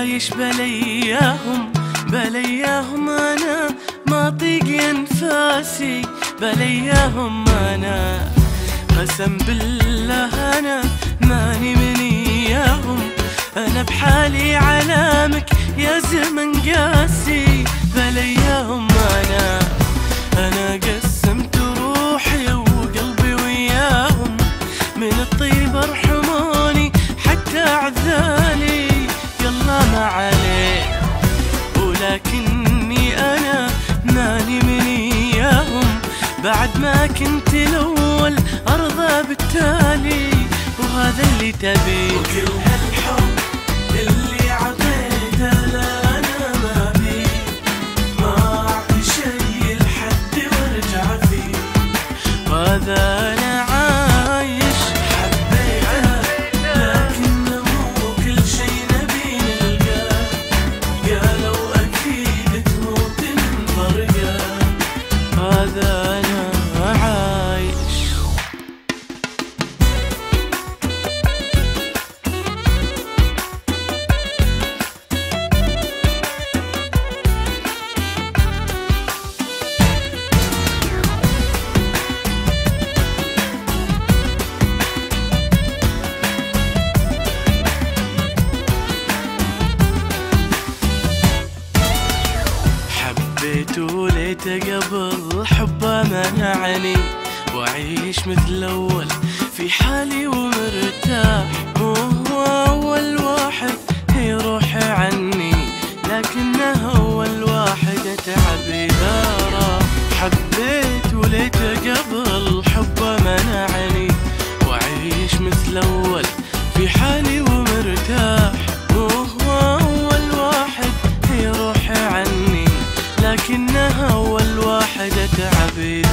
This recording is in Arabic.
عايش بلياهم أنا ما طيق أنفاسي بلياهم أنا قسم بالله أنا ماني من إياهم أنا بحالي علامك يا زمن قاسي بلياهم أنا قسمت روحي وقلبي وياهم من الطيب ارحموني حتى عذالي يلا ما عليه ولكني أنا ماني من إياهم بعد ما كنت الأول أرضى بالتالي وهذا اللي تبيه وكل هالحب اللي عطيته لا أنا ما بيه ما أعطي شي لحد وارجع فيه وهذا أنا عايش حبيته لكنه مو كل شي نبي نلقاه قالوا أكيد تموت نفرقه هذا أنا عايش حبيته ليته قبل حبه منعني وأعيش مثل أول في حالي ومرتاح مو هو أول واحد يروح عني لكنه أول واحد أتعب إذا راح حبيته ليته قبل حبه منعني وأعيش مثل أول في حالي ومرتاح مو هو أول واحد يروح عني لكنها أول واحد أتعب